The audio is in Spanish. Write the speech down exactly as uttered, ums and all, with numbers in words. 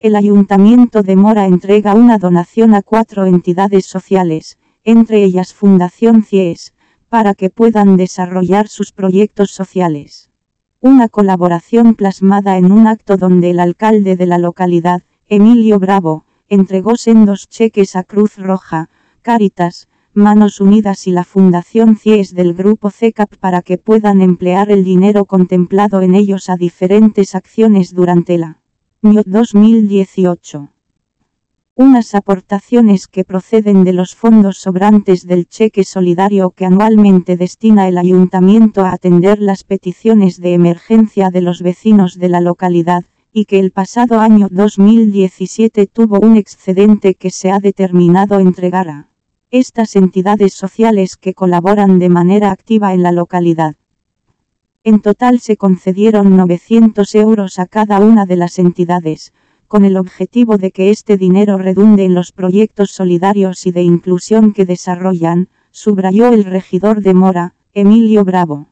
El Ayuntamiento de Mora entrega una donación a cuatro entidades sociales, entre ellas Fundación CIES, para que puedan desarrollar sus proyectos sociales. Una colaboración plasmada en un acto donde el alcalde de la localidad, Emilio Bravo, entregó sendos cheques a Cruz Roja, Cáritas, Manos Unidas y la Fundación CIES del Grupo C C A P para que puedan emplear el dinero contemplado en ellos a diferentes acciones durante el año dos mil dieciocho. Unas aportaciones que proceden de los fondos sobrantes del cheque solidario que anualmente destina el ayuntamiento a atender las peticiones de emergencia de los vecinos de la localidad, y que el pasado año dos mil diecisiete tuvo un excedente que se ha determinado entregar a estas entidades sociales que colaboran de manera activa en la localidad. En total se concedieron novecientos euros a cada una de las entidades, con el objetivo de que este dinero redunde en los proyectos solidarios y de inclusión que desarrollan, subrayó el regidor de Mora, Emilio Bravo.